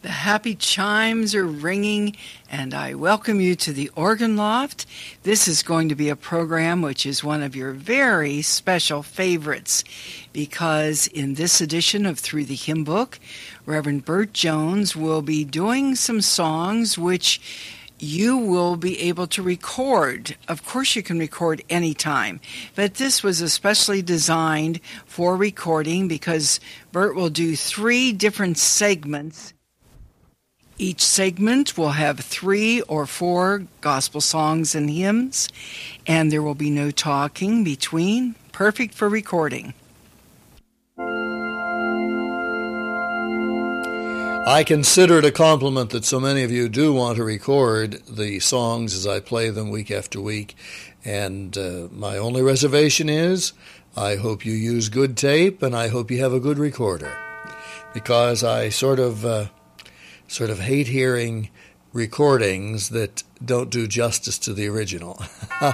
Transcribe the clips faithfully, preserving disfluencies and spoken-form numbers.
The happy chimes are ringing, and I welcome you to the Organ Loft. This is going to be a program which is one of your very special favorites, because in this edition of Through the Hymn Book, Reverend Bert Jones will be doing some songs which you will be able to record. Of course, you can record anytime, but this was especially designed for recording because Bert will do three different segments. Each segment will have three or four gospel songs and hymns, and there will be no talking between. Perfect for recording. I consider it a compliment that so many of you do want to record the songs as I play them week after week, and uh, my only reservation is I hope you use good tape and I hope you have a good recorder, because I sort of... Uh, sort of hate hearing recordings that don't do justice to the original.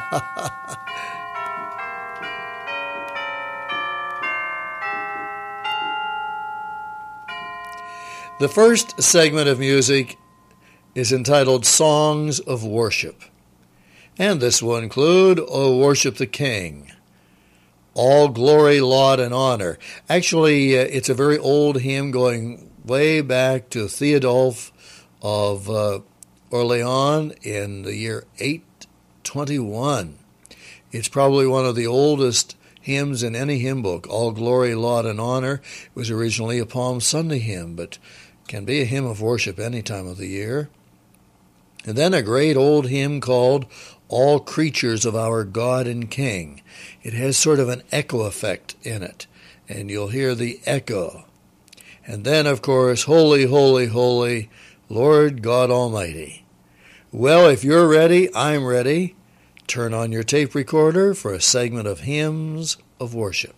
The first segment of music is entitled Songs of Worship, and this will include O Worship the King, All Glory, Laud, and Honor. Actually, uh, it's a very old hymn going way back to Theodulf of uh, Orleans in the year eight twenty-one. It's probably one of the oldest hymns in any hymn book. All Glory, Laud, and Honor. It was originally a Palm Sunday hymn, but can be a hymn of worship any time of the year. And then a great old hymn called All Creatures of Our God and King. It has sort of an echo effect in it, and you'll hear the echo. And then, of course, Holy, Holy, Holy, Lord God Almighty. Well, if you're ready, I'm ready. Turn on your tape recorder for a segment of Hymns of Worship.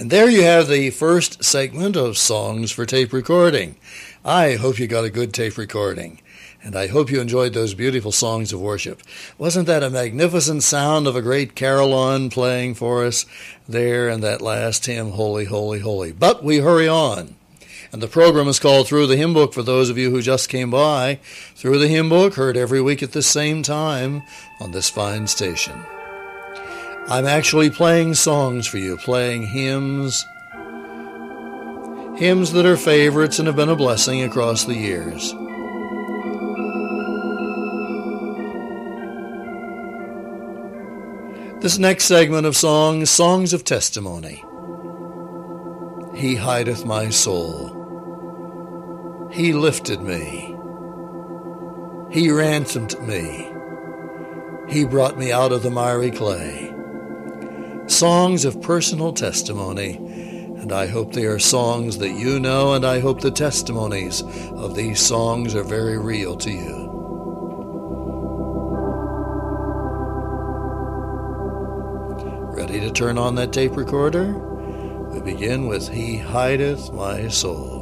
And there you have the first segment of Songs for Tape Recording. I hope you got a good tape recording, and I hope you enjoyed those beautiful songs of worship. Wasn't that a magnificent sound of a great carillon playing for us there in that last hymn, Holy, Holy, Holy? But we hurry on. And the program is called Through the Hymn Book for those of you who just came by. Through the Hymn Book, heard every week at the same time on this fine station. I'm actually playing songs for you, playing hymns, hymns that are favorites and have been a blessing across the years. This next segment of songs, Songs of Testimony. He hideth my soul. He lifted me. He ransomed me. He brought me out of the miry clay. Songs of personal testimony, and I hope they are songs that you know, and I hope the testimonies of these songs are very real to you. Ready to turn on that tape recorder? We begin with He Hideth My Soul.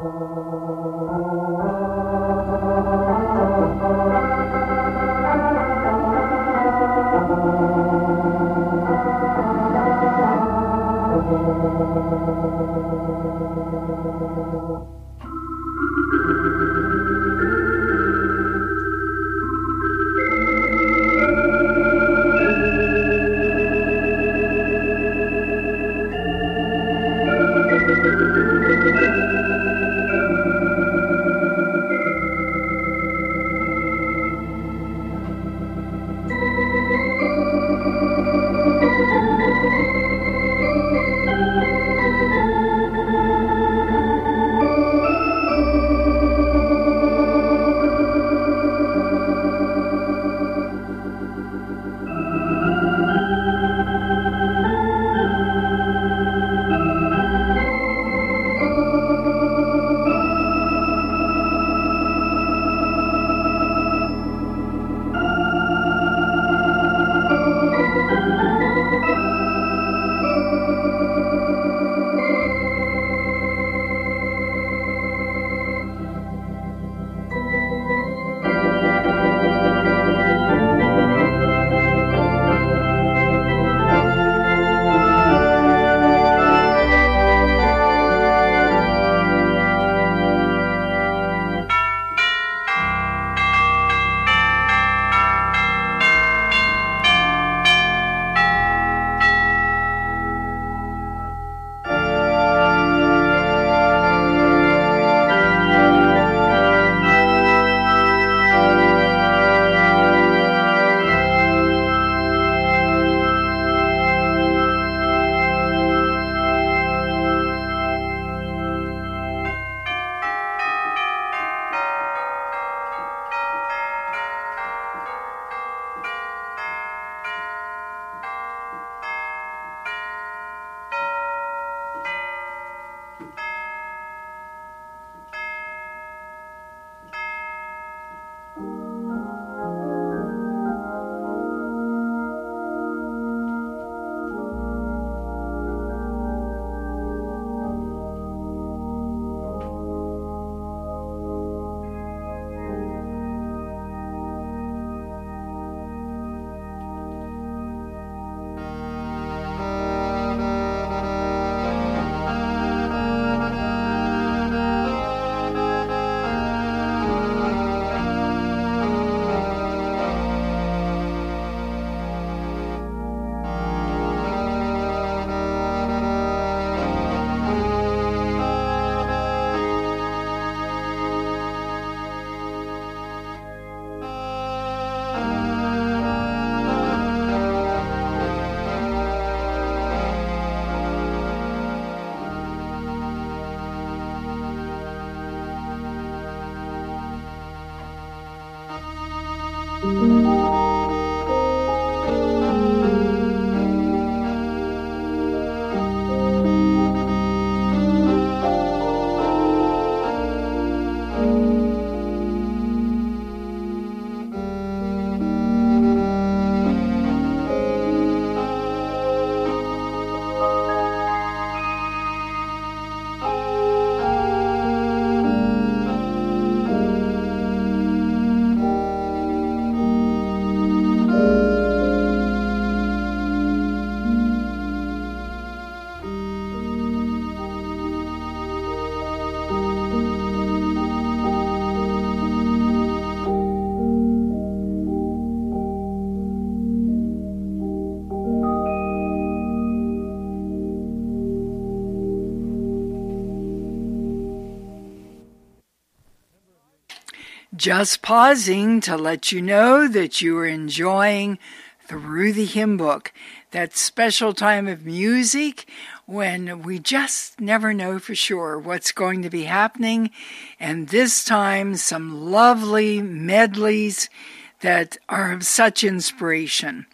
Just pausing to let you know that you are enjoying Through the Hymn Book, that special time of music when we just never know for sure what's going to be happening, and this time some lovely medleys that are of such inspiration.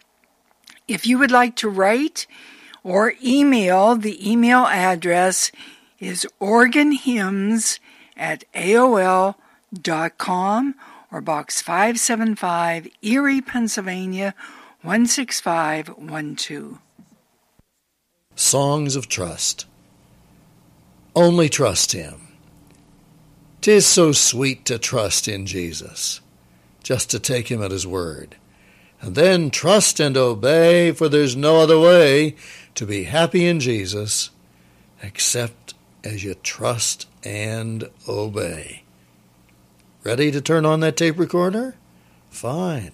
If you would like to write or email, the email address is organhymns at A O L dot com or Box five seventy-five, Erie, Pennsylvania, one six five one two. Songs of Trust. Only trust Him. 'Tis so sweet to trust in Jesus, just to take him at his word, and then trust and obey, for there's no other way to be happy in Jesus except as you trust and obey. Ready to turn on that tape recorder? Fine.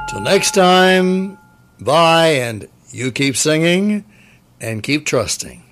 Till next time, bye, and you keep singing and keep trusting.